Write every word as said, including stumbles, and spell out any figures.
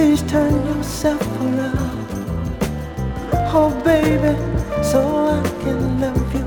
Please turn yourself around, oh baby, so I can love you.